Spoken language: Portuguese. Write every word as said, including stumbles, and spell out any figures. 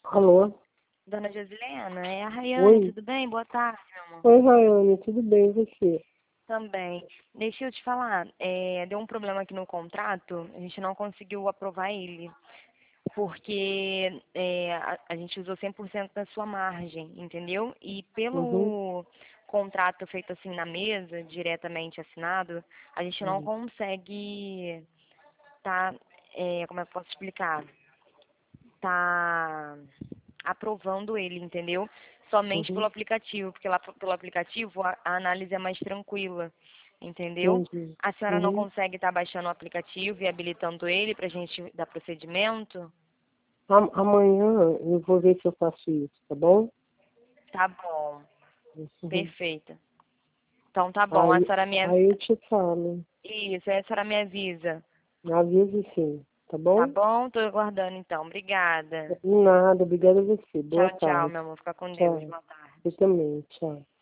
Alô? Dona Josilena, é a Rayane, Oi. tudo bem? Boa tarde, meu amor. Oi, Rayane, tudo bem, e você? Também. Deixa eu te falar, é, deu um problema aqui no contrato, a gente não conseguiu aprovar ele, porque é, a, a gente usou cem por cento da sua margem, entendeu? E Uhum. pelo contrato feito assim na mesa, diretamente assinado, a gente não Uhum. consegue, tá, é, como é que eu posso explicar? Tá aprovando ele, entendeu? Somente pelo Uhum. aplicativo, porque lá pelo aplicativo a, a análise é mais tranquila, entendeu? Entendi. A senhora não Uhum. consegue estar baixando o aplicativo e habilitando ele para a gente dar procedimento? A- Amanhã eu vou ver se eu faço isso, tá bom? Tá bom, Uhum. perfeito. Então tá bom, a Aí, senhora me av- aí eu te falo. isso, aí a senhora me avisa. Avise sim, tá Tá bom? bom? Tô aguardando então. Obrigada. Nada, obrigada a você. Boa Tchau, tchau, tarde. meu amor. Fica com Deus. Tchau. Boa tarde. Você também, tchau.